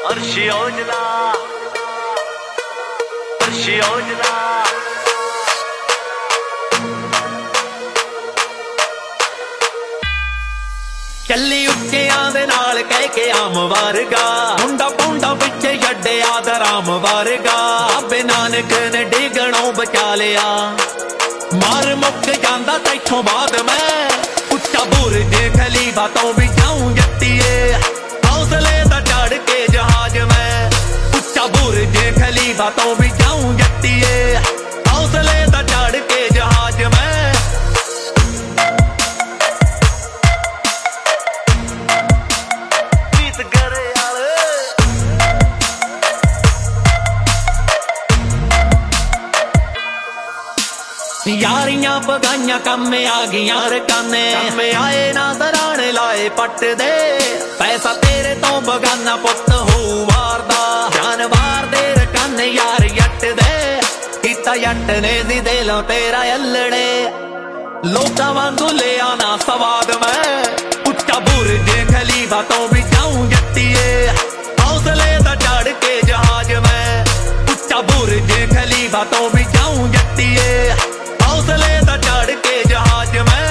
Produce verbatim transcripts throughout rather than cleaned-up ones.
अर्श योजना अर्श योजना ਚੱਲੀ ਉੱਚਿਆਂ ਦੇ ਨਾਲ ਕਹਿ ਕੇ ਆਮ ਵਰਗਾ ਮੁੰਡਾ ਪੌਂਡਾ ਪਿੱਛੇ ਛੱਡਿਆ ਦਰਾਮ ਵਰਗਾ ਬਾਬੇ ਨਾਨਕ ਨੇ ਡਿਗਣੋਂ ਬਚਾ ਲਿਆ ਮਾਰ ਮੁੱਕ ਜਾਂਦਾ ਤੈਥੋਂ ਬਾਅਦ ਮੈਂ ਉੱਚਾ ਬੁਰਜ ਖਲੀਫਾ ਤੋਂ ਵੀ ਜਾਊਂ ਜੱਟੀਏ ਹੌਸਲੇ ਦਾ ਚੜ ਕੇ ਜਹਾਜ਼ ਮੈਂ ਉੱਚਾ ਬੁਰਜ ਖਲੀਫਾ ਤੋਂ ਵੀ ਜਾਊਂ ਜੱਟੀਏ ਹੌਸਲੇ ਦਾ ਚੜ ਕੇ ਜਹਾਜ਼ ਮੈਂ यारियां बगाइयां कम आ गईयां रकाने कम आए ना दराने लाए पट दे पैसा तेरे तो बगाना पुत हो वारदा जानवार दे रकाने यार जट दे किता जट ने दी दिलों तेरा अल्लड़े लोकां वांगू ले आना सवाद मैं उच्चा बुरज खलीफा तो भी जाऊं जट्टीए हौसले दा चढ़ के जहाज मैं उच्चा बुरज खलीफा तो भी जाऊं जट्टीए हौसले दा चढ़ के जहाज मैं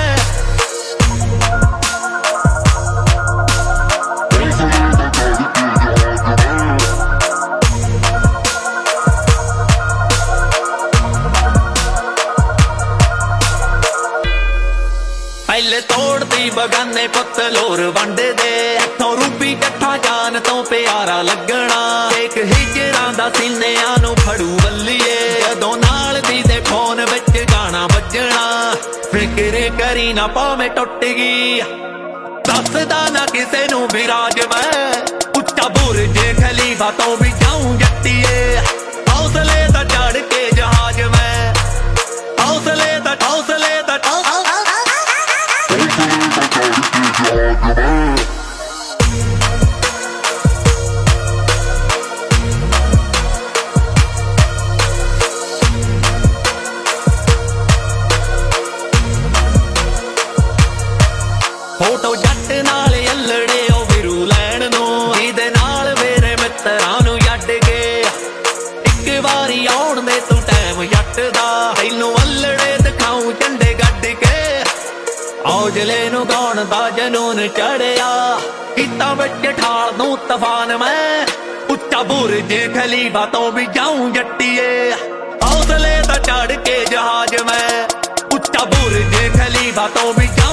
पहले तोड़ती बगाने पतलोर वंड दे इथों रूपी कट्ठा जान तो प्यारा लगना एक हिजरां दा सीनियां नू फड़ू बल्लीए जदों नाल दी दे फोन विच गाना बजना फिक्र करी ना पावे टुट गई दसदा ना किसे नू विराज मैं उच्चा बुरज खलीफा तो भी जाऊं जट्टीए हौसले दा चढ़ के जहाज मैं हौसले दा हौसले दा फोटो जट नाल अल्लड़े ओ विरू लैण नू जिहदे नाल मेरे मित्तरां नू छड्ड के इक वारी आउण दे तू टैम जट दा तैनू अल्लड़े दिखाऊं झंडे गड्ड के औजले नू गाउण दा जनून चढ़िया किता विच ठाल दूं तूफान मैं उच्चा बुरज खलीफा तो भी जाऊं जट्टीए हौसले दा चढ़ के जहाज मैं उच्चा बुरज खलीफा तो भी